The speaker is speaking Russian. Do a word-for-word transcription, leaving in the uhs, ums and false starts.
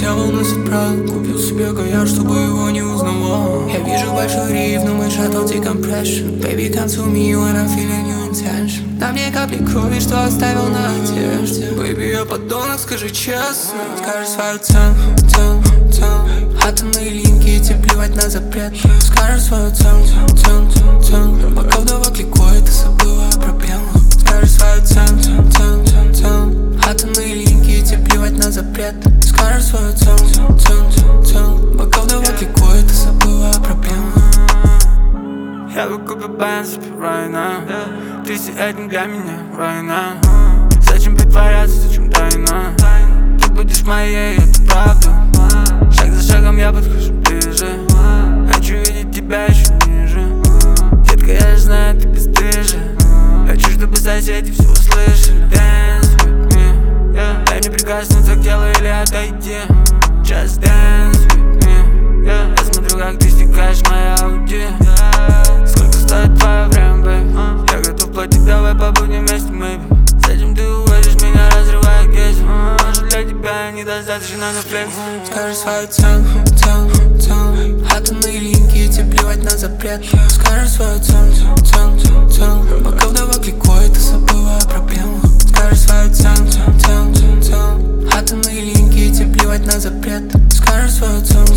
дьявол носит прав. Купил себе каяр, чтобы его не узнавал. Я вижу большой риф, но мой шаттл decompression. Baby, come to me when I'm feeling your intention. На мне капли крови, что оставил на одежде. Baby, я подонок, скажи честно. Скажи свою цену, цену, цену. Атомные линки, тебе плевать на запрет. Скажи свою цену, цену, цену. Пока вдова кликует, ты забыла о проблемах. Скажи свою цену, цену, цену. Атомные линки, тебе плевать на запрет. Скажи свою цену, цену, цену. Пока вдова кликует, ты забыла о проблемах. Я бы купил Benz right now. Ты все этим для меня right now. Зачем притворяться, зачем тайна? Ты будешь моей, это правда. Шаг за шагом я подхожу ближе. Хочу видеть тебя еще ниже. Детка, я же знаю, ты бесстыжа. Хочу, чтобы соседи все услышали. Dance with me, yeah. Дай мне прикоснуться к телу или отойди. Just dance with me, yeah. Я смотрю, как ты стекаешь моя ауди. Сколько стоит твое время, baby? Я готов платить, давай побудем вместе, maybe. С этим ты уводишь меня, разрывая гейзер. Может, для тебя недостаточно на флекс. Скажи свою цену, цену, цену. Атомные линки, тебе плевать на запрет. Скажи свою цену, цену, цену. Пока вдова кликует, ты забыла о проблемах. Скажи свою цену, цену, цену. Атомные линки, тебе плевать на запрет. Скажи свою цену.